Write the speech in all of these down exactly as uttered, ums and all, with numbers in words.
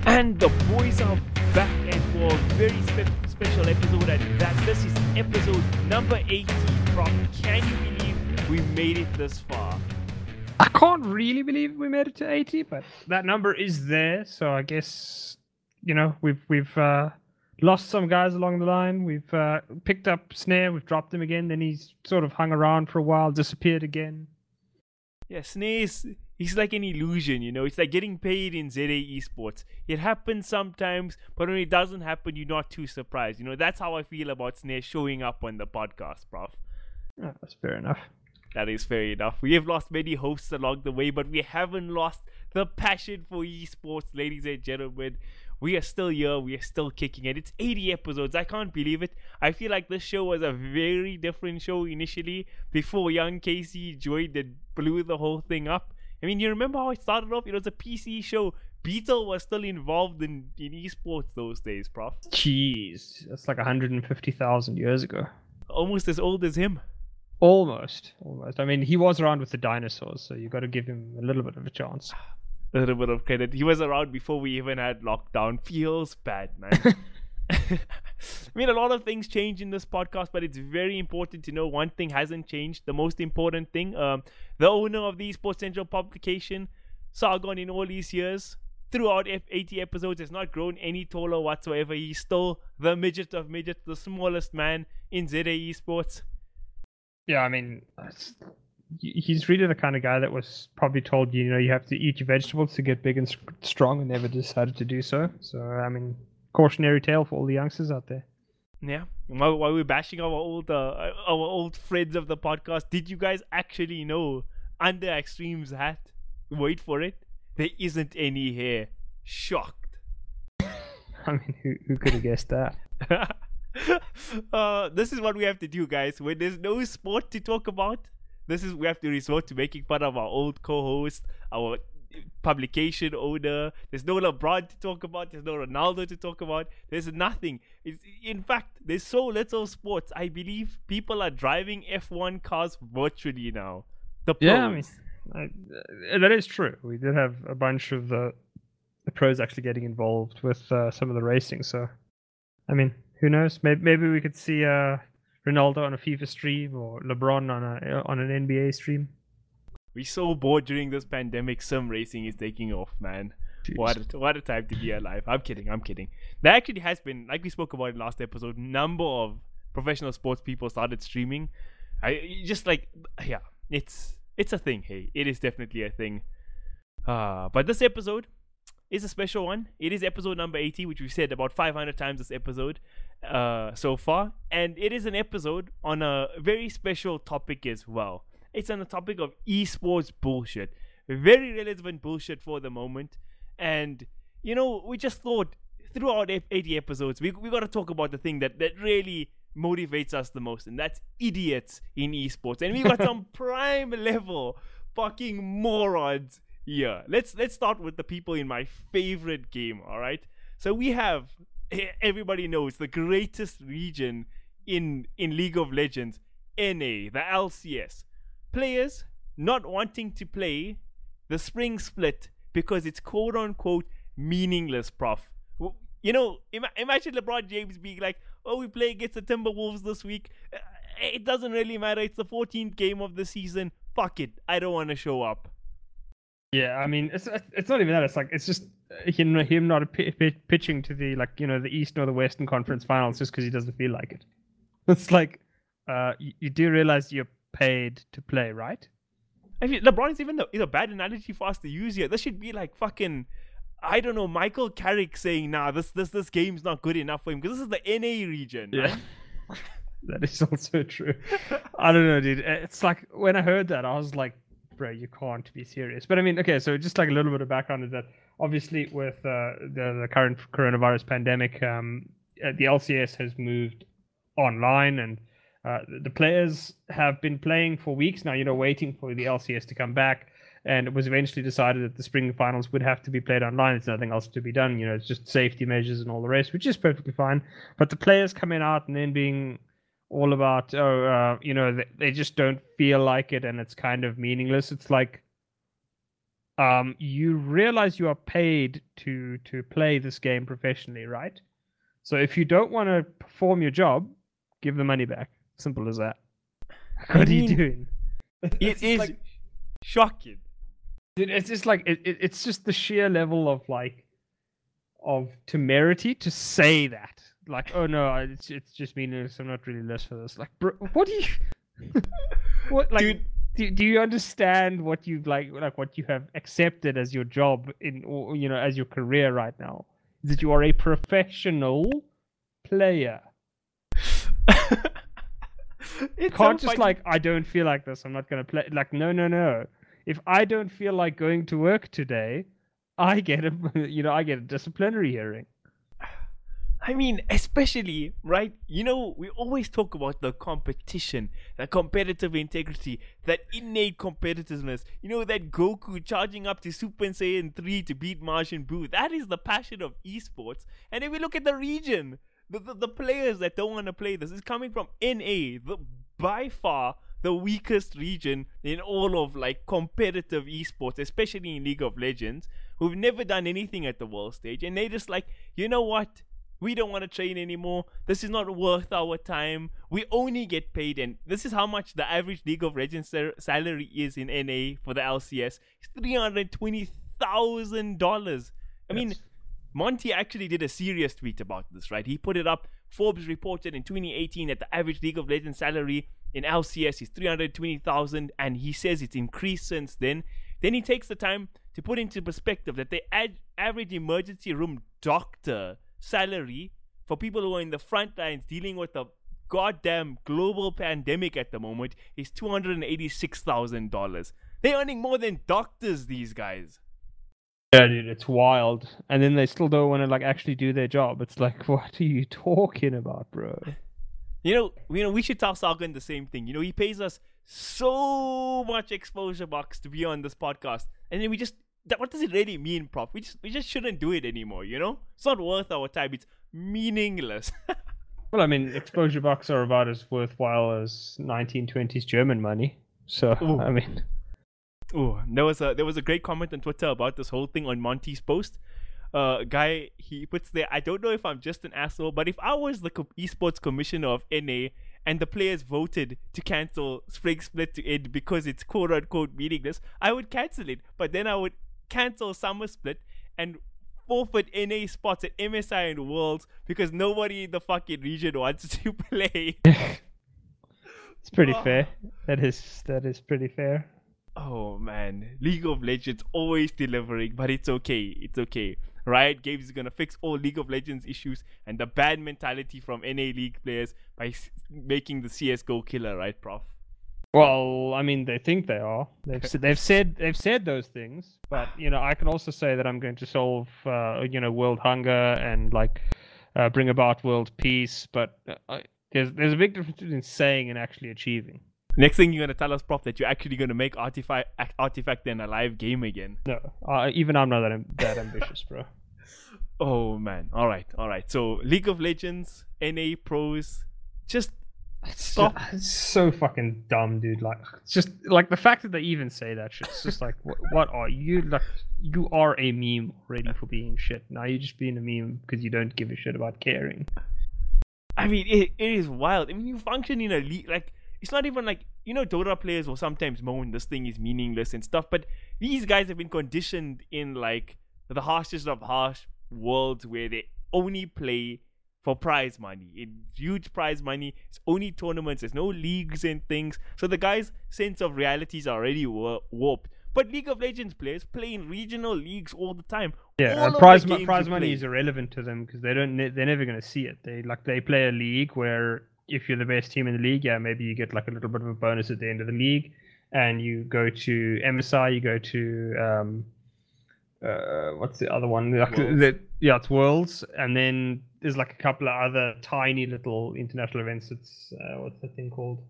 And the boys are back, and for a very spe- special episode at that. This is episode number eighty, Prof. Can you believe we made it this far? I can't really believe we made it to eighty, but that number is there, so I guess, you know, we've we've uh, lost some guys along the line. We've uh, picked up Snare, we've dropped him again, then he's sort of hung around for a while, disappeared again. Yeah, Snare is he's like an illusion, you know. It's like getting paid in Z A Esports. It happens sometimes, but when it doesn't happen, you're not too surprised. You know, that's how I feel about Snare showing up on the podcast, Prof. Oh, that's fair enough. That is fair enough. We have lost many hosts along the way, but we haven't lost the passion for esports, ladies and gentlemen. We are still here. We are still kicking it. It's eighty episodes. I can't believe it. I feel like this show was a very different show initially before young Casey joined and blew the whole thing up. I mean, you remember how it started off? It was a P C show. Beetle was still involved in, in esports those days, Prof. Jeez, that's like one hundred fifty thousand years ago. Almost as old as him. Almost, almost. I mean, he was around with the dinosaurs, so you got to give him a little bit of a chance. A little bit of credit. He was around before we even had lockdown. Feels bad, man. I mean, a lot of things change in this podcast, but it's very important to know one thing hasn't changed. The most important thing, um, the owner of the Esports Central publication, Sargon, in all these years, throughout eighty episodes, has not grown any taller whatsoever. He's still the midget of midgets, the smallest man in Z A Esports. Yeah, I mean, he's really the kind of guy that was probably told, you know, you have to eat your vegetables to get big and strong, and never decided to do so. So, I mean, cautionary tale for all the youngsters out there. Yeah. While, while we're bashing our old, uh, our old friends of the podcast, did you guys actually know under Extreme's hat? Wait for it. There isn't any hair. Shocked. I mean, who who could have guessed that? uh, this is what we have to do, guys. When there's no sport to talk about, this is we have to resort to making fun of our old co-host, our publication owner. There's no LeBron to talk about. There's no Ronaldo to talk about. There's nothing. It's, in fact, there's so little sports. I believe people are driving F one cars virtually now. The pros. Yeah, I mean, I, that is true. We did have a bunch of the, the pros actually getting involved with uh, some of the racing. So, I mean, who knows? Maybe, maybe we could see uh, Ronaldo on a FIFA stream or LeBron on a on an N B A stream. We're so bored during this pandemic. Sim racing is taking off, man. Jeez. What a, what a time to be alive. I'm kidding. I'm kidding. There actually has been, like we spoke about in last episode, number of professional sports people started streaming. I just like, yeah, it's it's a thing. Hey, it is definitely a thing. Uh, but this episode is a special one. It is episode number eighty, which we've said about five hundred times this episode uh, so far. And it is an episode on a very special topic as well. It's on the topic of esports bullshit. Very relevant bullshit for the moment. And, you know, we just thought throughout eighty episodes, we we got to talk about the thing that, that really motivates us the most. And that's idiots in esports. And we got some prime level fucking morons here. Let's, let's start with the people in my favorite game, all right? So we have, everybody knows, the greatest region in, in League of Legends, N A, the L C S. Players not wanting to play the spring split because it's quote-unquote meaningless, Prof. You know, Im- imagine LeBron James being like, oh, we play against the Timberwolves this week. It doesn't really matter. It's the fourteenth game of the season. Fuck it. I don't want to show up. Yeah, I mean, it's it's not even that. It's like, it's just him, him not p- p- pitching to the, like, you know, the Eastern or the Western Conference finals just because he doesn't feel like it. It's like, uh, you, you do realize you're paid to play, right? I mean, LeBron is even the, is a bad analogy for us to use here. This should be like fucking, I don't know, Michael Carrick saying, nah, this this this game's not good enough for him because this is the N A region. Yeah. Right? That is also true. I don't know, dude. It's like, when I heard that, I was like, bro, you can't be serious. But I mean, okay, so just like a little bit of background is that obviously with uh, the, the current coronavirus pandemic, um, the L C S has moved online, and Uh, the players have been playing for weeks now, you know, waiting for the L C S to come back. And it was eventually decided that the spring finals would have to be played online. There's nothing else to be done. You know, it's just safety measures and all the rest, which is perfectly fine. But the players coming out and then being all about, oh, uh, you know, they, they just don't feel like it and it's kind of meaningless. It's like, um, you realize you are paid to to play this game professionally, right? So if you don't want to perform your job, give the money back. Simple as that. I What are mean, you doing? It It's is like, shocking. dude, it's just like it, it, it's just the sheer level of like of temerity to say that. Like, oh no, I- it's it's just meaningless. I'm not really less for this. Like, bro, what do you? What like? Dude, Do, do you understand what you like like what you have accepted as your job in or you know as your career right now? Is that you are a professional player. it's Can't so just funny. like I don't feel like this. I'm not gonna play. Like no no no. If I don't feel like going to work today, I get a you know I get a disciplinary hearing. I mean, especially, right? You know, we always talk about the competition, the competitive integrity, that innate competitiveness. You know, that Goku charging up to Super Saiyan three to beat Majin Buu. That is the passion of esports. And if we look at the region, the, the, the players that don't want to play this is coming from N A, the, by far the weakest region in all of like competitive esports, especially in League of Legends, who've never done anything at the world stage. And they just like, you know what? We don't want to train anymore. This is not worth our time. We only get paid, and this is how much the average League of Legends sal- salary is in N A for the L C S. It's three hundred twenty thousand dollars. I mean, Yes. Monty actually did a serious tweet about this, right? He put it up. Forbes reported in twenty eighteen that the average League of Legends salary in L C S is three hundred twenty thousand dollars, and he says it's increased since then. Then he takes the time to put into perspective that the ad- average emergency room doctor salary for people who are in the front lines dealing with a goddamn global pandemic at the moment is two hundred eighty-six thousand dollars. They're earning more than doctors, these guys. Yeah, dude, it's wild. And then they still don't want to like actually do their job. It's like, what are you talking about, bro? You know, you know, we should tell Sargon the same thing. You know, he pays us so much exposure bucks to be on this podcast, and then we just that, what does it really mean, Prof? We just we just shouldn't do it anymore. You know, it's not worth our time. It's meaningless. Well, I mean, exposure bucks are about as worthwhile as nineteen twenties German money. So, Ooh. I mean, Oh, there was a there was a great comment on Twitter about this whole thing on Monty's post. Uh, guy he puts there, I don't know if I'm just an asshole, but if I was the co- esports commissioner of N A and the players voted to cancel Spring Split to end because it's quote unquote meaningless, I would cancel it. But then I would cancel Summer Split and forfeit N A spots at M S I and Worlds because nobody in the fucking region wants to play. it's pretty Oh. fair. That is that is pretty fair. Oh man, League of Legends always delivering, but it's okay. It's okay. Riot Games is gonna fix all League of Legends issues and the bad mentality from N A League players by s- making the C S G O killer, right, Prof? Well, I mean, they think they are. They've said they've said they've said those things, but you know, I can also say that I'm going to solve, uh, you know, world hunger and like uh, bring about world peace. But uh, I, there's there's a big difference between saying and actually achieving. Next thing you're gonna tell us, Prof, that you're actually gonna make Artifact Artifact an alive game again. No, uh, even I'm not that am- that ambitious, bro. Oh man, all right, all right. So League of Legends, N A pros, just It's, Stop. just- it's so fucking dumb, dude. Like, it's just like the fact that they even say that shit. It's just like, what, what are you like? You are a meme already for being shit. Now you're just being a meme because you don't give a shit about caring. I mean, it, it is wild. I mean, you function in a league like it's not even like you know Dota players will sometimes moan this thing is meaningless and stuff, but these guys have been conditioned in like the harshest of harsh worlds where they only play for prize money, in huge prize money. It's only tournaments. There's no leagues and things. So the guys' sense of reality is already war- warped. But League of Legends players play in regional leagues all the time. Yeah, All and of prize the mo- games prize you money play- is irrelevant to them because they don't ne- they're never going to see it. They like they play a league where if you're the best team in the league, yeah, maybe you get like a little bit of a bonus at the end of the league, and you go to M S I, you go to um, uh, what's the other one? Like, Worlds. the, yeah, it's Worlds, and then there's like a couple of other tiny little international events. It's uh, what's that thing called?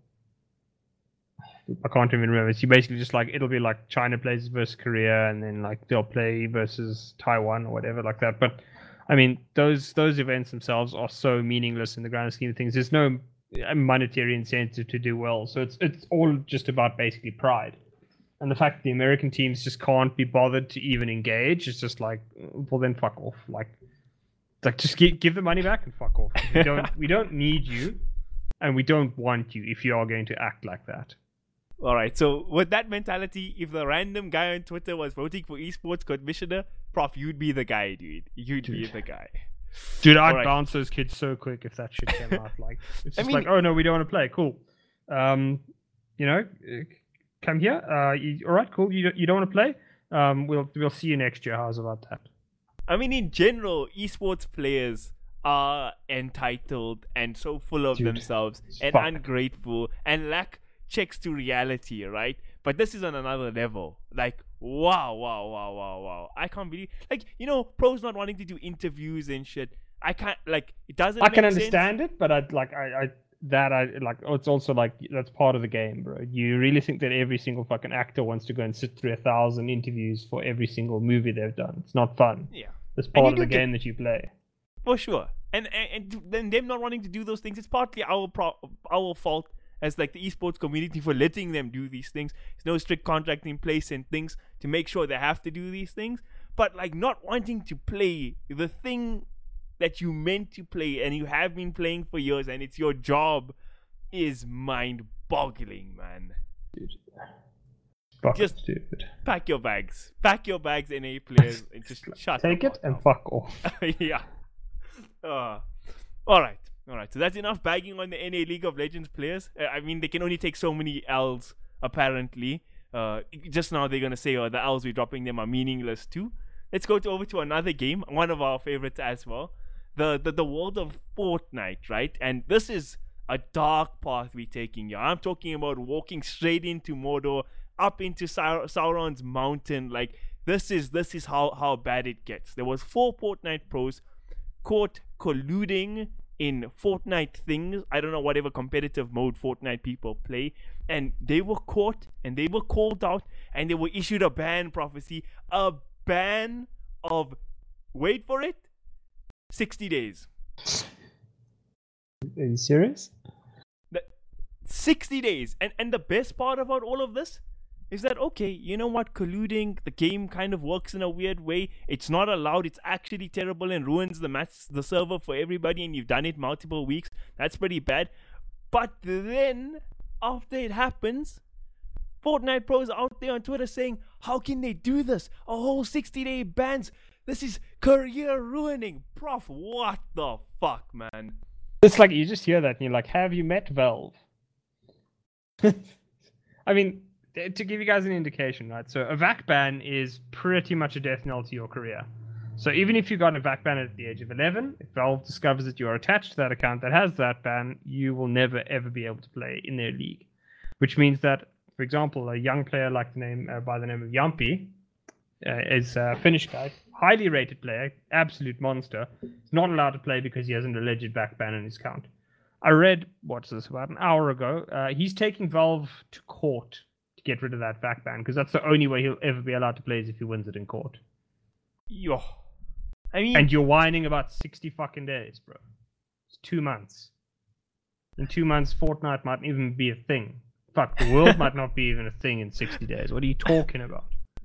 I can't even remember. It's you basically just like it'll be like China plays versus Korea, and then like they'll play versus Taiwan or whatever like that. But I mean, those those events themselves are so meaningless in the grand scheme of things. There's no monetary incentive to do well, so it's it's all just about basically pride. And the fact that the American teams just can't be bothered to even engage is just like, well, then fuck off. Like, like just give, give the money back and fuck off. We don't we don't need you, and we don't want you if you are going to act like that. All right. So with that mentality, if the random guy on Twitter was voting for esports commissioner, Prof, you'd be the guy, dude. You'd dude. be the guy. Dude, I'd right. bounce those kids so quick if that shit came out. Like, it's just I mean, like, oh no, we don't want to play. Cool. Um, you know. Come here. Uh, you, all right, cool. You don't, you don't want to play? Um, we'll we'll see you next year. How's about that? I mean, in general, esports players are entitled and so full of Dude, themselves and fuck. ungrateful and lack checks to reality, right? But this is on another level. Like, wow, wow, wow, wow, wow. I can't believe, like, you know, pros not wanting to do interviews and shit. I can't, like, it doesn't. I can make understand sense. it, but I like I. I That I like. It's also like that's part of the game, bro. You really think that every single fucking actor wants to go and sit through a thousand interviews for every single movie they've done? It's not fun. Yeah, it's part of the game that you play. For sure. And, and and then them not wanting to do those things, it's partly our pro- our fault as like the esports community for letting them do these things. There's no strict contract in place and things to make sure they have to do these things. But like not wanting to play the thing that you meant to play and you have been playing for years and it's your job is mind-boggling, man. Dude. Just stupid. Pack your bags. Pack your bags, N A players, and just shut Take it and fuck off. Yeah. Uh, all right. All right. So that's enough bagging on the N A League of Legends players. Uh, I mean, they can only take so many L's, apparently. Uh, just now they're going to say, oh, the L's we're dropping them are meaningless too. Let's go to, over to another game, one of our favorites as well. The, the the world of Fortnite, right? And this is a dark path we're taking here. I'm talking about walking straight into Mordor, up into Sau- Sauron's mountain. Like, this is this is how, how bad it gets. There was four Fortnite pros caught colluding in Fortnite things. I don't know, whatever competitive mode Fortnite people play. And they were caught, and they were called out, and they were issued a ban prophecy. A ban of, wait for it, sixty days. Are you serious? The, sixty days. And and the best part about all of this is that, okay, you know what? Colluding, the game kind of works in a weird way. It's not allowed. It's actually terrible and ruins the match, the server for everybody, and you've done it multiple weeks. That's pretty bad. But then, after it happens, Fortnite pros are out there on Twitter saying, how can they do this? A whole sixty-day bans. This is career ruining. Prof, what the fuck, man? It's like you just hear that and you're like, have you met Valve? I mean, to give you guys an indication, right? So a V A C ban is pretty much a death knell to your career. So even if you got a V A C ban at the age of eleven, if Valve discovers that you are attached to that account that has that ban, you will never ever be able to play in their league. Which means that, for example, a young player like the name uh, by the name of Yampi uh, is a Finnish guy, highly rated player, absolute monster. He's not allowed to play because he has an alleged V A C ban in his account. I read, what's this, about an hour ago, uh, he's taking Valve to court to get rid of that V A C ban because that's the only way he'll ever be allowed to play is if he wins it in court. Yo. I mean, and you're whining about sixty fucking days, bro. It's two months. In two months, Fortnite might even be a thing. Fuck, the world might not be even a thing in sixty days. What are you talking about?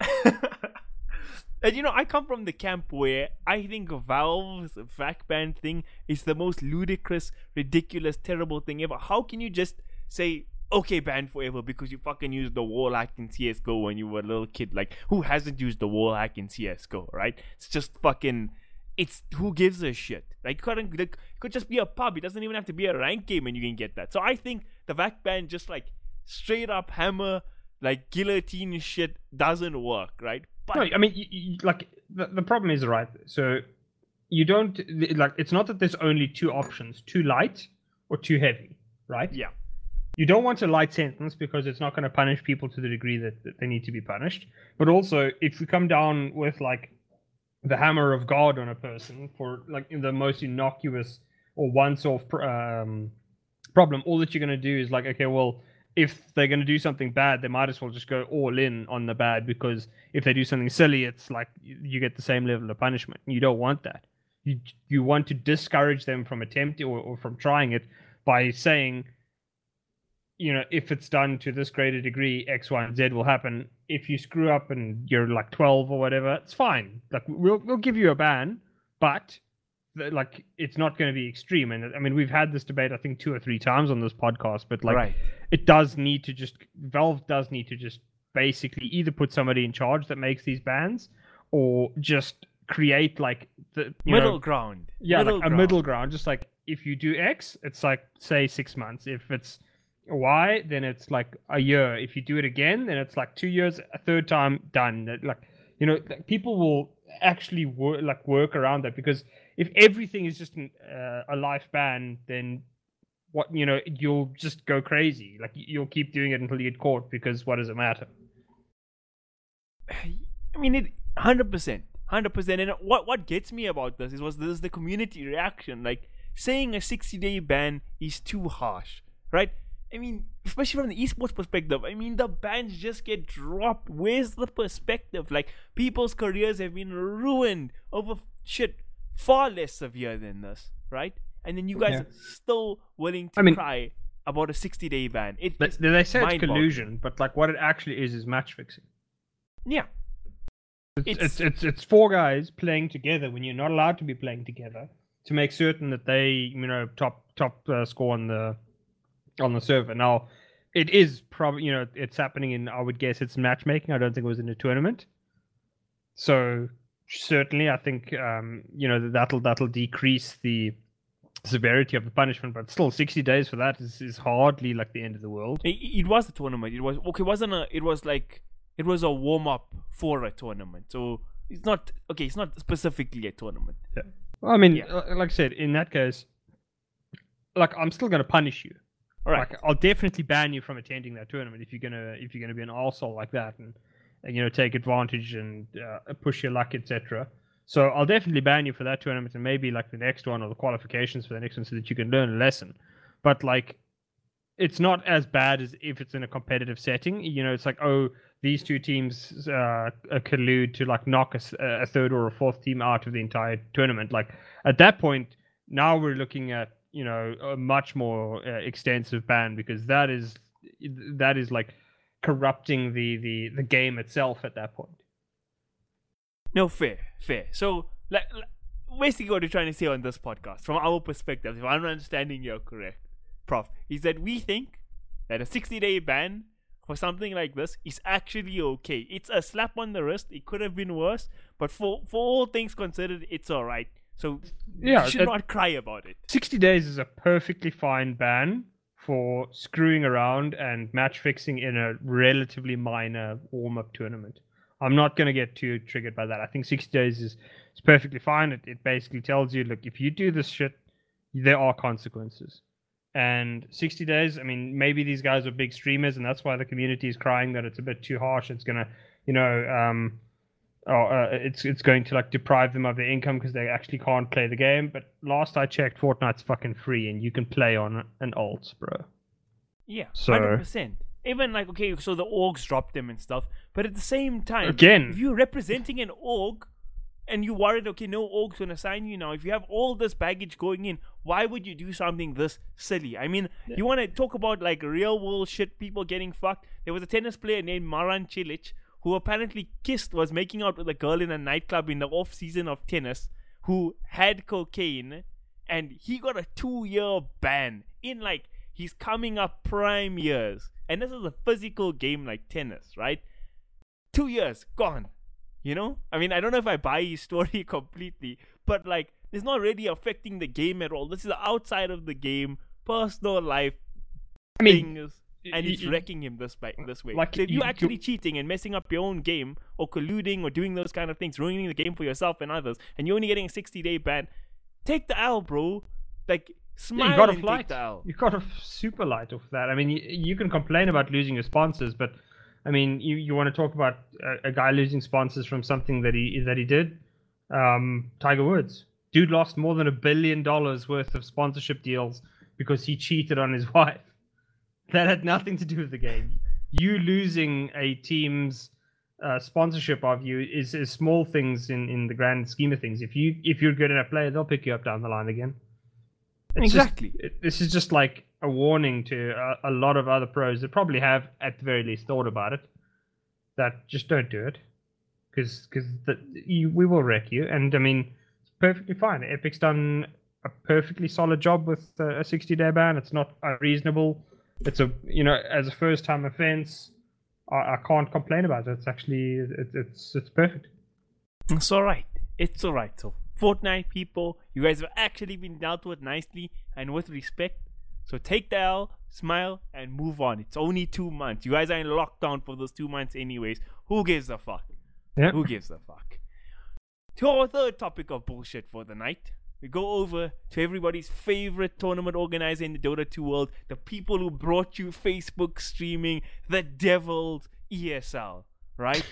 And you know, I come from the camp where I think Valve's V A C ban thing is the most ludicrous, ridiculous, terrible thing ever. How can you just say, okay, ban forever because you fucking used the wall hack in C S G O when you were a little kid? Like, who hasn't used the wall hack in C S G O, right? It's just fucking, it's, who gives a shit? Like, couldn't, it could just be a pub. It doesn't even have to be a rank game and you can get that. So I think the V A C ban just like straight up hammer, like guillotine shit doesn't work, right? But no, I mean, you, you, like, the, the problem is, right, so you don't, like, it's not that there's only two options, too light or too heavy, right? Yeah. You don't want a light sentence because it's not going to punish people to the degree that, that they need to be punished. But also, if you come down with, like, the hammer of God on a person for, like, the most innocuous or once-off um, problem, all that you're going to do is, like, okay, well, if they're going to do something bad, they might as well just go all in on the bad, because if they do something silly, it's like you get the same level of punishment. You don't want that. You you want to discourage them from attempting or, or from trying it by saying, you know, if it's done to this greater degree, X, Y, and Z will happen. If you screw up and you're like twelve or whatever, it's fine. Like we'll we'll give you a ban, but like it's not going to be extreme. And I mean, we've had this debate I think two or three times on this podcast, but like Right. it does need to just Valve does need to just basically either put somebody in charge that makes these bans, or just create like the you Middle know, ground. yeah, Middle like ground. a middle ground. Just like if you do X, it's like say six months. If it's Y, then it's like a year. If you do it again, then it's like two years. A third time, done. That, like you know, like, people will actually work like work around that, because if everything is just an, uh, a life ban, then what you know you'll just go crazy. Like you'll keep doing it until you get caught, because what does it matter? I mean, it hundred percent, hundred percent. And what what gets me about this is was this is the community reaction. Like saying a sixty day ban is too harsh, right? I mean, especially from the esports perspective. I mean, the bans just get dropped. Where's the perspective? Like people's careers have been ruined over shit far less severe than this, right? And then you guys Yeah. are still willing to I mean- cry about a sixty day ban. It, They, it's they say it's mind-boggling. collusion, but like what it actually is is match fixing. Yeah. It's, It's- it's it's it's four guys playing together when you're not allowed to be playing together, to make certain that they you know top top uh, score on the on the server. Now, it is probably you know it's happening in, I would guess it's matchmaking. I don't think it was in a tournament. So certainly, I think um, you know that'll that'll decrease the severity of the punishment, but still sixty days for that is, is hardly like the end of the world. It, it was a tournament. It was okay. It wasn't a. It was like it was a warm up for a tournament. So it's not okay. It's not specifically a tournament. Well, I mean, Yeah. uh, like I said, in that case, like I'm still gonna punish you. All right. Like I'll definitely ban you from attending that tournament if you're gonna if you're gonna be an arsehole like that and, and you know take advantage and uh, push your luck, et cetera. So I'll definitely ban you for that tournament and maybe like the next one or the qualifications for the next one, so that you can learn a lesson. But like, it's not as bad as if it's in a competitive setting. You know, it's like, oh, these two teams uh, collude to like knock a, s- a third or a fourth team out of the entire tournament. Like at that point, now we're looking at you know a much more uh, extensive ban, because that is that is like corrupting the the the game itself at that point. No, fair, fair. So, like, like, basically, what we're trying to say on this podcast, from our perspective, if I'm understanding you correct, Prof, is that we think that a sixty day ban for something like this is actually okay. It's a slap on the wrist. It could have been worse, but for for all things considered, it's all right. So, Yeah, you should that- not cry about it. sixty days is a perfectly fine ban for screwing around and match fixing in a relatively minor warm up tournament. I'm not going to get too triggered by that. I think sixty days is, is perfectly fine. It, it basically tells you, look, if you do this shit, there are consequences. And sixty days, I mean, maybe these guys are big streamers, and that's why the community is crying that it's a bit too harsh. It's going to, you know, um, or uh, it's it's going to like deprive them of their income because they actually can't play the game. But last I checked, Fortnite's fucking free, and you can play on an alt, bro. Yeah, So- hundred percent. Even like okay, so the orgs dropped them and stuff, but at the same time, Again. if you're representing an org and you worried, okay, no org's gonna sign you now. If you have all this baggage going in, why would you do something this silly? I mean, you want to talk about like real world shit, people getting fucked. There was a tennis player named Maran Cilic who apparently kissed, was making out with a girl in a nightclub in the off season of tennis, who had cocaine, and he got a two year ban in like his coming up prime years. And this is a physical game like tennis, right? Two years gone. You know? I mean, I don't know if I buy his story completely, but like, it's not really affecting the game at all. This is outside of the game, personal life I mean, things, and it's y- y- wrestling him this by, this way. like, so if you- you're actually you- cheating and messing up your own game, or colluding, or doing those kind of things, ruining the game for yourself and others, and you're only getting a sixty day ban, take the L, bro. Like, smile you got a and flight. take the L. You got a f- super light off that. I mean, you, you can complain about losing your sponsors, but I mean, you, you want to talk about a, a guy losing sponsors from something that he that he did. Um, Tiger Woods, dude, lost more than a billion dollars worth of sponsorship deals because he cheated on his wife. That had nothing to do with the game. You losing a team's uh, sponsorship of you is, is small things in, in the grand scheme of things. If you if you're a good enough player, they'll pick you up down the line again. It's just- Exactly. it, this is just like, a warning to a, a lot of other pros that probably have, at the very least, thought about it. That just don't do it, because because we will wreck you. And I mean, it's perfectly fine. Epic's done a perfectly solid job with a sixty day ban. It's not unreasonable. It's a you know as a first time offense, I, I can't complain about it. It's actually it, it's it's perfect. It's all right. It's all right. So Fortnite people, you guys have actually been dealt with nicely and with respect. So take the L, smile, and move on. It's only two months. You guys are in lockdown for those two months anyways. Who gives a fuck? Yep. Who gives a fuck? To our third topic of bullshit for the night, we go over to everybody's favorite tournament organizer in the Dota two world, the people who brought you Facebook streaming, the devil's E S L, right?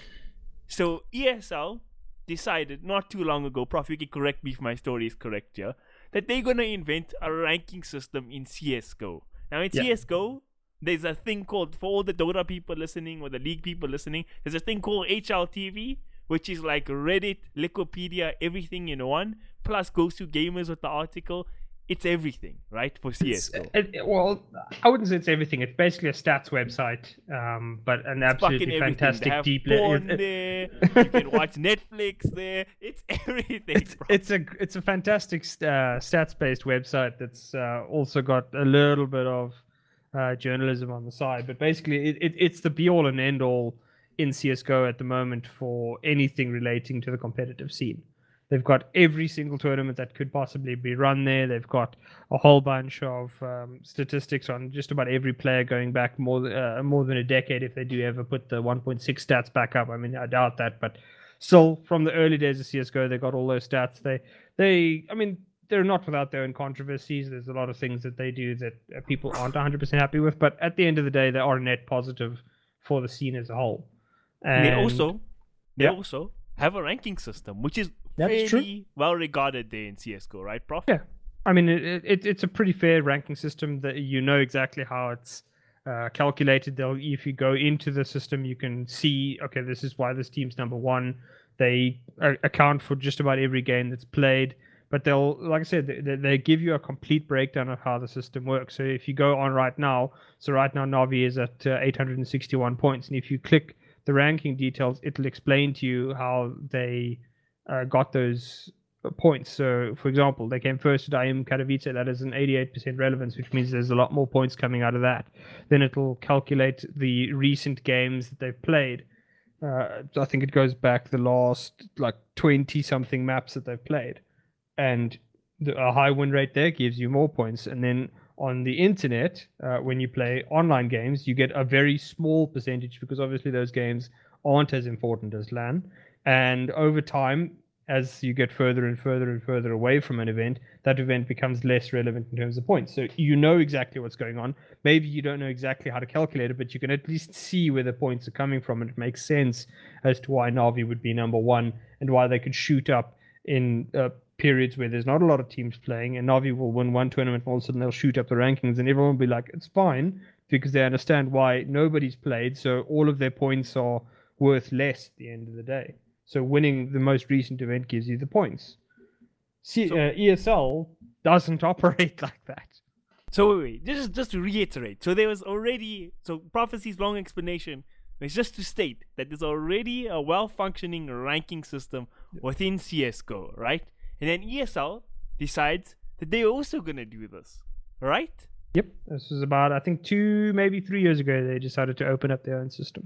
So E S L decided not too long ago, Prof, you can correct me if my story is correct here, that they're going to invent a ranking system in C S G O. Now in yeah. C S G O, there's a thing called, for all the Dota people listening or the League people listening, there's a thing called H L T V, which is like Reddit, Wikipedia, everything in one, plus goes to gamers with the article. It's everything, right, for C S G O. It, it, well, I wouldn't say it's everything. It's basically a stats website, um, but an it's absolutely fantastic deep. Porn it, there. You can watch Netflix there. It's everything. It's, bro. it's a it's a fantastic uh, stats-based website that's uh, also got a little bit of uh, journalism on the side. But basically, it, it, it's the be-all and end-all in C S G O at the moment for anything relating to the competitive scene. They've got every single tournament that could possibly be run there. They've got a whole bunch of um, statistics on just about every player going back more uh, more than a decade, if they do ever put the one point six stats back up. I mean, I doubt that, but still, from the early days of C S G O, they got all those stats. They, they, I mean, they're not without their own controversies. There's a lot of things that they do that people aren't one hundred percent happy with, but at the end of the day, they are net positive for the scene as a whole. And they also, they yeah. also have a ranking system, which is That's fairly true. well regarded there in C S G O, right, Prof? Yeah, I mean, it, it, it's a pretty fair ranking system that you know exactly how it's uh, calculated. They'll, if you go into the system, you can see, okay, this is why this team's number one. They uh, account for just about every game that's played, but they'll, like I said, they, they give you a complete breakdown of how the system works. So if you go on right now, so right now Navi is at uh, eight hundred sixty-one points, and if you click the ranking details, it'll explain to you how they uh, got those points. So, for example, they came first at I M Katowice. That is an eighty-eight percent relevance, which means there's a lot more points coming out of that. Then it'll calculate the recent games that they've played. Uh, I think it goes back the last like twenty-something maps that they've played. And the, a high win rate there gives you more points. And then on the internet, uh, when you play online games, you get a very small percentage because obviously those games aren't as important as LAN. And over time, as you get further and further and further away from an event, that event becomes less relevant in terms of points. So you know exactly what's going on. Maybe you don't know exactly how to calculate it, but you can at least see where the points are coming from. And it makes sense as to why Na'Vi would be number one and why they could shoot up in uh, periods where there's not a lot of teams playing, and Na'Vi will win one tournament and all of a sudden they'll shoot up the rankings and everyone will be like, it's fine, because they understand why nobody's played, so all of their points are worth less at the end of the day. So winning the most recent event gives you the points. See, so, uh, E S L doesn't operate like that. So wait, wait, just, just to reiterate, so there was already, so Prophecy's long explanation is just to state that there's already a well-functioning ranking system within C S G O, right? And then E S L decides that they're also going to do this, right? Yep. This was about, I think, two, maybe three years ago, they decided to open up their own system.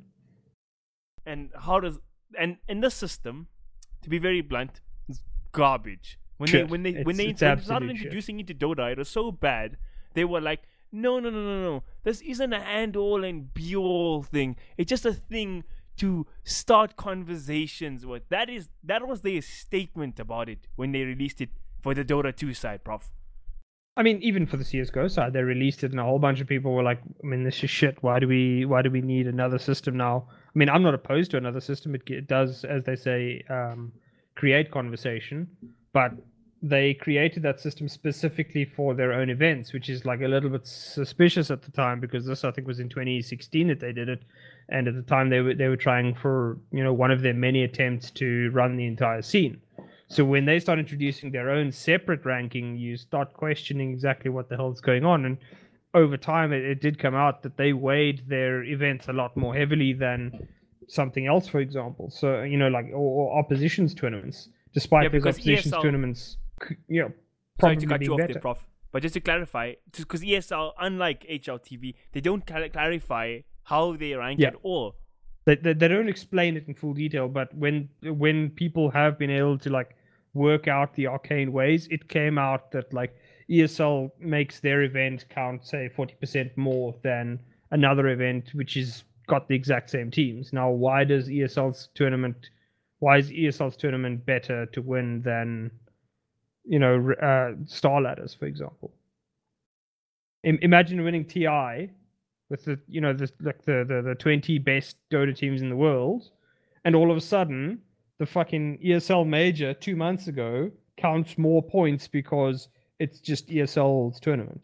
And how does, and in this system, to be very blunt, is garbage. When Shit. they when they It's- when they it's started absolute introducing it to Dota, it was so bad. They were like, no, no, no, no, no. This isn't an and-all and be-all thing. It's just a thing to start conversations with. That is that was their statement about it when they released it for the Dota two side, Prof. I mean, even for the C S G O side, they released it, and a whole bunch of people were like, "I mean, this is shit. Why do we? Why do we need another system now?" I mean, I'm not opposed to another system. It, it does, as they say, um, create conversation, but they created that system specifically for their own events, which is like a little bit suspicious at the time, because this, I think, was in twenty sixteen that they did it, and at the time they were they were trying for, you know, one of their many attempts to run the entire scene. So when they start introducing their own separate ranking, you start questioning exactly what the hell is going on. And over time it, it did come out that they weighed their events a lot more heavily than something else, for example. So, you know, like, or, or oppositions tournaments, despite Yeah, those because oppositions E S L tournaments, c- you know, Sorry probably to cut being you off better. there, Prof. But just to clarify, because E S L, unlike H L T V, they don't cl- clarify how they rank Yeah. at all. They, they they don't explain it in full detail, but when when people have been able to like work out the arcane ways, it came out that like E S L makes their event count, say, forty percent more than another event which is got the exact same teams. Now, why does E S L's tournament? Why is E S L's tournament better to win than, you know, uh, Star Ladders, for example? I- imagine winning T I with the, you know, the like the, the the twenty best Dota teams in the world, and all of a sudden the fucking E S L major two months ago counts more points because it's just E S L's tournament.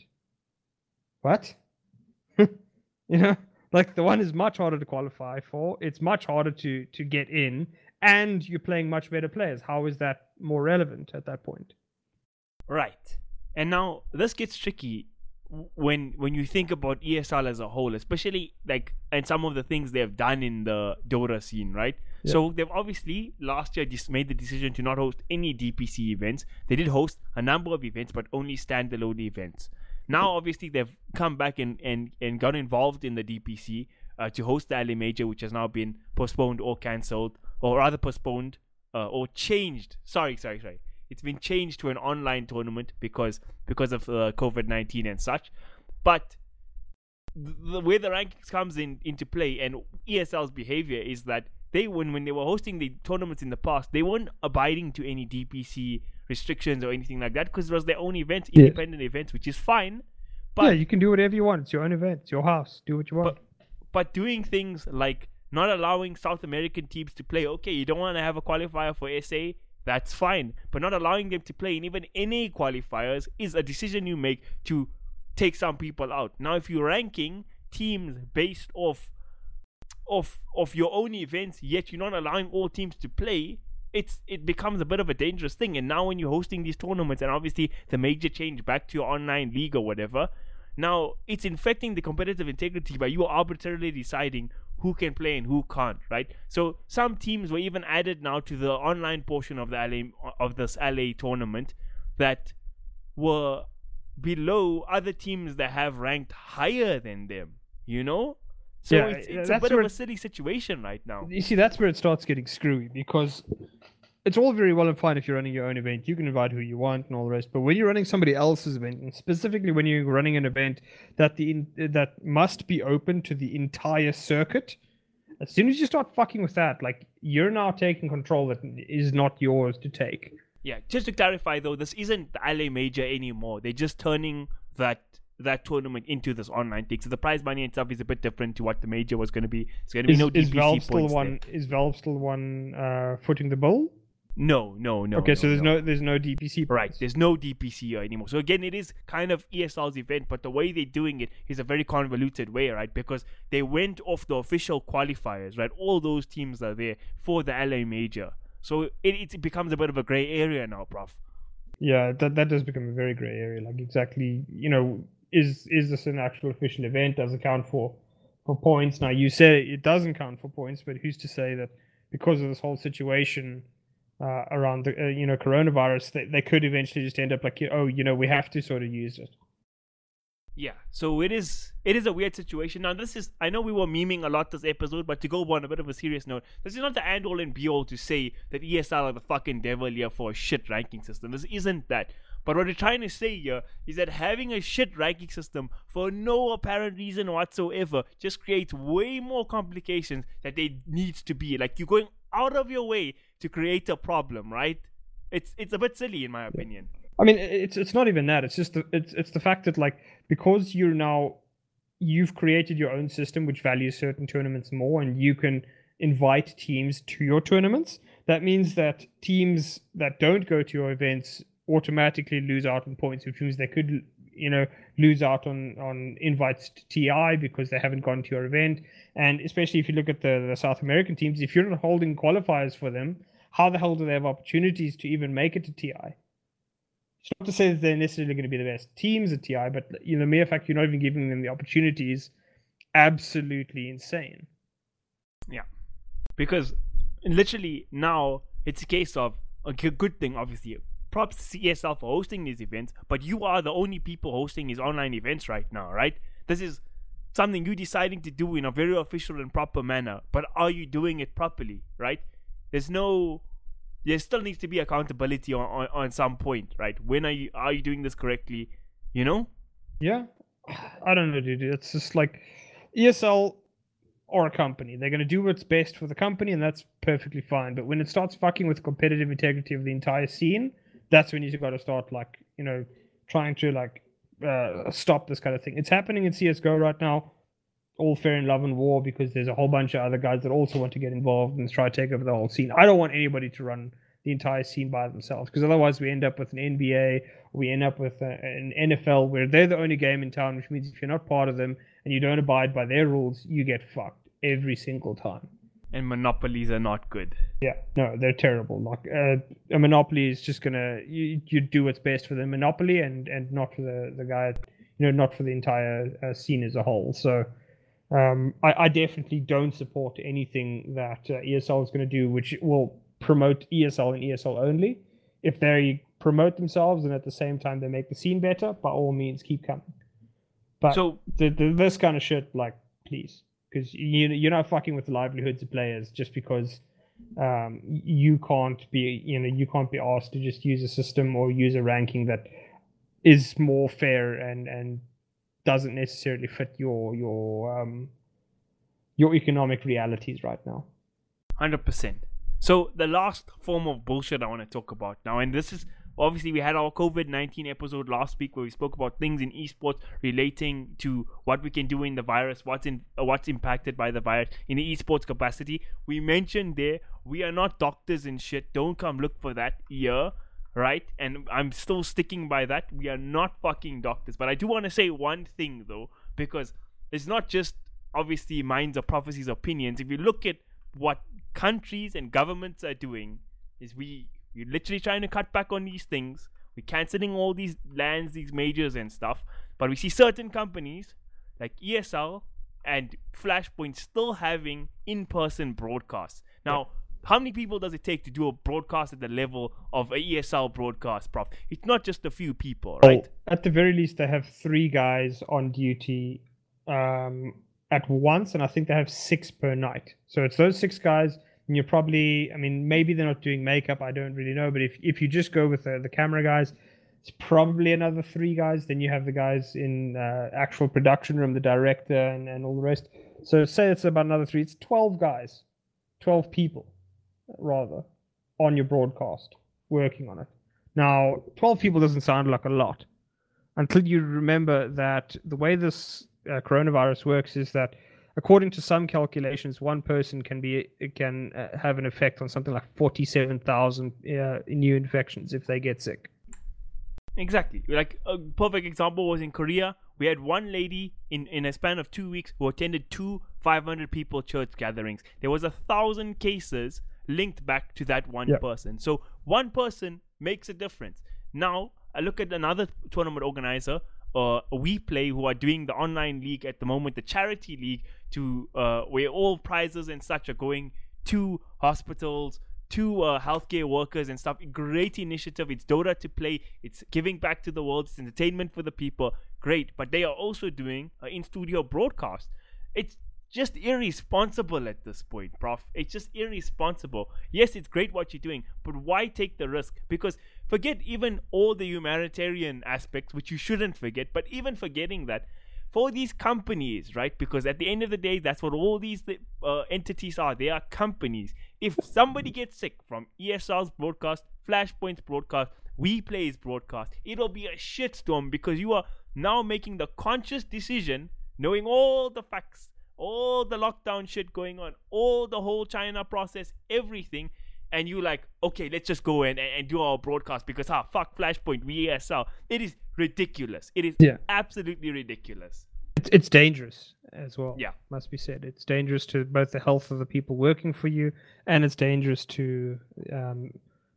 What? You know, like the one is much harder to qualify for. It's much harder to to get in, and you're playing much better players. How is that more relevant at that point? Right. And now this gets tricky when when you think about E S L as a whole, especially like and some of the things they've done in the Dota scene, right? Yeah. So they've obviously last year just made the decision to not host any D P C events. They did host a number of events, but only standalone events. Now, obviously, they've come back and, and, and got involved in the D P C uh, to host the L A Major, which has now been postponed or cancelled, or rather postponed uh, or changed. Sorry, sorry, sorry. It's been changed to an online tournament because because of uh, COVID nineteen and such. But the way the rankings comes in into play and E S L's behavior is that they, when when they were hosting the tournaments in the past, they weren't abiding to any D P C restrictions or anything like that because it was their own events, Yeah. independent events, which is fine. But yeah, you can do whatever you want. It's your own event. It's your house. Do what you want. But, but doing things like not allowing South American teams to play, okay, you don't want to have a qualifier for S A, that's fine. But not allowing them to play in even N A qualifiers is a decision you make to take some people out. Now, if you're ranking teams based off of of your own events, yet you're not allowing all teams to play, it's it becomes a bit of a dangerous thing. And now when you're hosting these tournaments, and obviously the major change back to your online league or whatever, now it's infecting the competitive integrity by you arbitrarily deciding who can play and who can't, right? So some teams were even added now to the online portion of the L A of this L A tournament that were below other teams that have ranked higher than them, you know? So Yeah, it's, it's a that's bit of where a it- silly situation right now. You see, that's where it starts getting screwy because it's all very well and fine if you're running your own event. You can invite who you want and all the rest. But when you're running somebody else's event, and specifically when you're running an event that the in, that must be open to the entire circuit, as soon as you start fucking with that, like you're now taking control that is not yours to take. Yeah, just to clarify though, this isn't the L A Major anymore. They're just turning that that tournament into this online thing. So the prize money and stuff is a bit different to what the major was going to be. It's going to be Is, no is D P C Valve still points one? there. Is Valve still one uh, footing the bill? No, no, no. okay, no, so there's no. no there's no D P C. Right, points. there's no D P C anymore. So again, it is kind of E S L's event, but the way they're doing it is a very convoluted way, right? Because they went off the official qualifiers, right? All those teams are there for the L A Major. So it, it becomes a bit of a grey area now, Prof. Yeah, that that does become a very gray area. Like exactly, you know, is is this an actual official event? Does it count for for points? Now you say it doesn't count for points, but who's to say that because of this whole situation uh, around the uh, you know coronavirus, they, they could eventually just end up like, oh, you know, we have to sort of use it. Yeah, so it is it is a weird situation. Now this is, I know we were memeing a lot this episode, but to go on a bit of a serious note, this is not the end all and be all to say that E S L are the fucking devil here for a shit ranking system. This isn't that. But what we're trying to say here is that having a shit ranking system for no apparent reason whatsoever just creates way more complications that they need to be. Like you're going out of your way to create a problem, right? It's it's a bit silly in my opinion. I mean, it's it's not even that. It's just the, it's it's the fact that like because you're now you've created your own system which values certain tournaments more, and you can invite teams to your tournaments. That means that teams that don't go to your events automatically lose out on points, which means they could, you know, lose out on on invites to T I because they haven't gone to your event. And especially if you look at the, the South American teams, if you're not holding qualifiers for them, how the hell do they have opportunities to even make it to T I? not to say that they're necessarily going to be the best teams at T I, but you know, the mere fact you're not even giving them the opportunities, absolutely insane. Yeah, because literally now it's a case of a good thing, obviously. Props to C S L for hosting these events, but you are the only people hosting these online events right now, right? This is something you're deciding to do in a very official and proper manner, but are you doing it properly, right? There's no, there still needs to be accountability on, on, on some point, right? When are you, are you doing this correctly, you know? Yeah, I don't know, dude. It's just like E S L or a company. They're going to do what's best for the company, and that's perfectly fine. But when it starts fucking with competitive integrity of the entire scene, that's when you've got to start, like, you know, trying to, like, uh, stop this kind of thing. It's happening in C S G O right now, all fair in love and war, because there's a whole bunch of other guys that also want to get involved and try to take over the whole scene. I don't want anybody to run the entire scene by themselves, because otherwise we end up with an N B A, we end up with a, an N F L where they're the only game in town, which means if you're not part of them and you don't abide by their rules, you get fucked every single time. And monopolies are not good. Yeah, no, they're terrible. Like uh, a monopoly is just gonna you, you do what's best for the monopoly and, and not for the, the guy, you know, not for the entire uh, scene as a whole. So um, I, I definitely don't support anything that uh, E S L is going to do, which will promote E S L and E S L only. If they promote themselves and at the same time they make the scene better, by all means, keep coming. But so the, the, this kind of shit, like, please. Because you, you're not fucking with the livelihoods of players just because um, you can't be, you know, you can't be asked to just use a system or use a ranking that is more fair and, and doesn't necessarily fit your your um, your economic realities right now. one hundred percent. So the last form of bullshit I want to talk about now, and this is obviously we had our COVID nineteen episode last week where we spoke about things in esports relating to what we can do in the virus, what's in uh, what's impacted by the virus in the esports capacity. We mentioned there we are not doctors and shit. Don't come look for that here, right? And I'm still sticking by that. We are not fucking doctors. But I do want to say one thing though, because it's not just obviously minds or prophecies, opinions. If you look at what countries and governments are doing, is we we're literally trying to cut back on these things. We're cancelling all these lands, these majors and stuff. But we see certain companies like E S L and Flashpoint still having in-person broadcasts. Now, yeah. How many people does it take to do a broadcast at the level of a E S L broadcast, Prof? It's not just a few people, right? Oh, at the very least, they have three guys on duty um, at once, and I think they have six per night. So it's those six guys. And you're probably, I mean, maybe they're not doing makeup, I don't really know, but if if you just go with the, the camera guys, it's probably another three guys. Then you have the guys in uh, actual production room, the director, and, and all the rest. So say it's about another three. It's twelve guys, twelve people, rather, on your broadcast, working on it. Now, twelve people doesn't sound like a lot, until you remember that the way this uh, coronavirus works is that according to some calculations, one person can be can uh, have an effect on something like forty-seven thousand uh, new infections if they get sick. Exactly. Like a perfect example was in Korea. We had one lady in, in a span of two weeks who attended two five hundred people church gatherings. There was a thousand cases linked back to that one yep. person. So one person makes a difference. Now, I look at another tournament organizer, Uh, WePlay, who are doing the online league at the moment, the charity league, to uh, where all prizes and such are going to hospitals, to uh, healthcare workers and stuff. Great initiative. It's Dota to play. It's giving back to the world. It's entertainment for the people. Great. But they are also doing an in-studio broadcast. It's just irresponsible at this point, Prof. It's just irresponsible. Yes, it's great what you're doing, but why take the risk? Because forget even all the humanitarian aspects, which you shouldn't forget, but even forgetting that, for these companies, right? Because at the end of the day, that's what all these uh, entities are. They are companies. If somebody gets sick from E S L's broadcast, Flashpoint's broadcast, WePlay's broadcast, it'll be a shitstorm because you are now making the conscious decision, knowing all the facts, all the lockdown shit going on, all the whole China process, everything, and you like, okay, let's just go in and, and do our broadcast because, ah, fuck Flashpoint, we E S L. It is ridiculous. It is yeah. absolutely ridiculous. It's, it's dangerous as well. Yeah. Must be said. It's dangerous to both the health of the people working for you, and it's dangerous to um,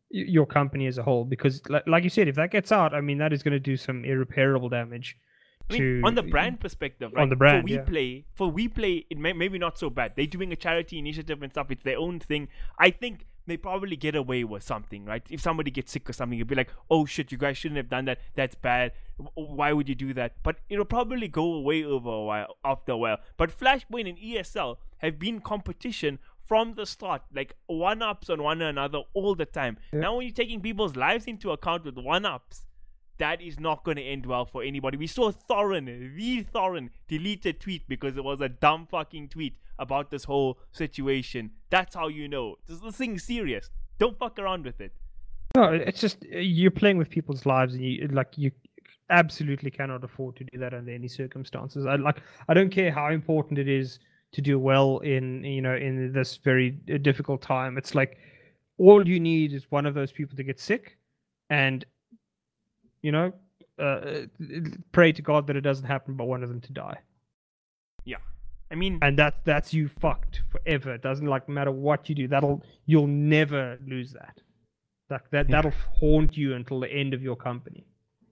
y- your company as a whole, because like, like you said, if that gets out, I mean, that is going to do some irreparable damage. I mean, to on the brand perspective, right? on the brand, for yeah. WePlay, for WePlay, it may maybe not so bad. They're doing a charity initiative and stuff. It's their own thing. I think they probably get away with something, right? If somebody gets sick or something, you'll be like, "Oh shit, you guys shouldn't have done that. That's bad. Why would you do that?" But it'll probably go away over a while, after a while. But Flashpoint and E S L have been competition from the start, like one-ups on one another all the time. Yeah. Now, when you're taking people's lives into account with one-ups, that is not going to end well for anybody. We saw Thorin, the Thorin, delete a tweet because it was a dumb fucking tweet about this whole situation. That's how you know. This, this thing's serious. Don't fuck around with it. No, it's just uh, you're playing with people's lives, and you like you absolutely cannot afford to do that under any circumstances. I like I don't care how important it is to do well in you know in this very difficult time. It's like all you need is one of those people to get sick, and you know, uh, pray to God that it doesn't happen, but one of them to die. Yeah, I mean, and that that's you fucked forever. It doesn't like matter what you do. That'll you'll never lose that. Like that yeah. that'll haunt you until the end of your company.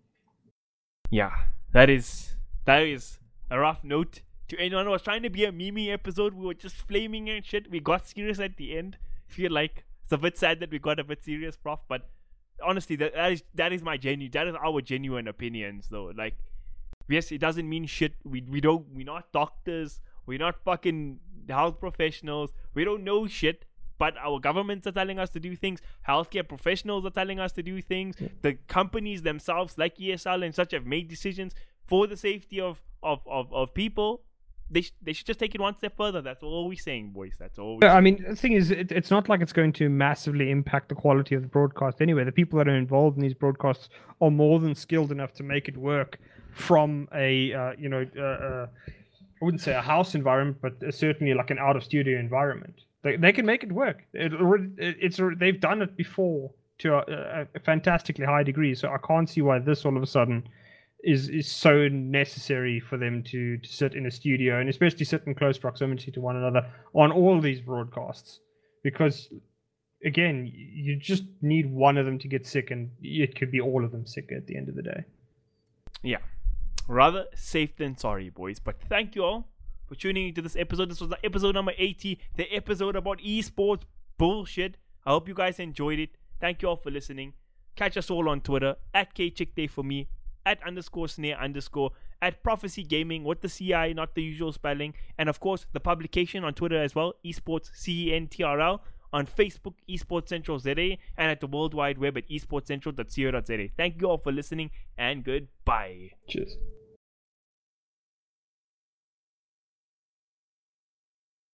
Yeah, that is that is a rough note to end on. It was trying to be a meme episode. We were just flaming and shit. We got serious at the end. Feel like it's a bit sad that we got a bit serious, prof. But honestly, that, that is that is my genuine that is our genuine opinions, though. Like, yes, it doesn't mean shit. We we don't we're not doctors. We're not fucking health professionals. We don't know shit. But our governments are telling us to do things. Healthcare professionals are telling us to do things. Yeah. The companies themselves, like E S L and such, have made decisions for the safety of of of, of people. They sh- they should just take it one step further. That's all we're saying, boys. That's all. I mean, the thing is, it, it's not like it's going to massively impact the quality of the broadcast anyway. The people that are involved in these broadcasts are more than skilled enough to make it work from a uh, you know uh, uh, I wouldn't say a house environment, but certainly like an out of studio environment. They they can make it work. It, it's they've done it before to a, a fantastically high degree. So I can't see why this all of a sudden is is so necessary for them to, to sit in a studio, and especially sit in close proximity to one another on all these broadcasts. Because again, you just need one of them to get sick, and it could be all of them sick at the end of the day. Yeah, rather safe than sorry, boys. But thank you all for tuning into this episode. This was the episode number eighty, the episode about esports bullshit. I hope you guys enjoyed it. Thank you all for listening. Catch us all on Twitter at KChickDay for me, at underscore snare underscore, at Prophecy Gaming with the C I, not the usual spelling, and of course the publication on Twitter as well, esports C E N T R L, on Facebook Esports Central Z A, and at the World Wide Web at esports central dot co dot z a. Thank you all for listening, and goodbye. Cheers.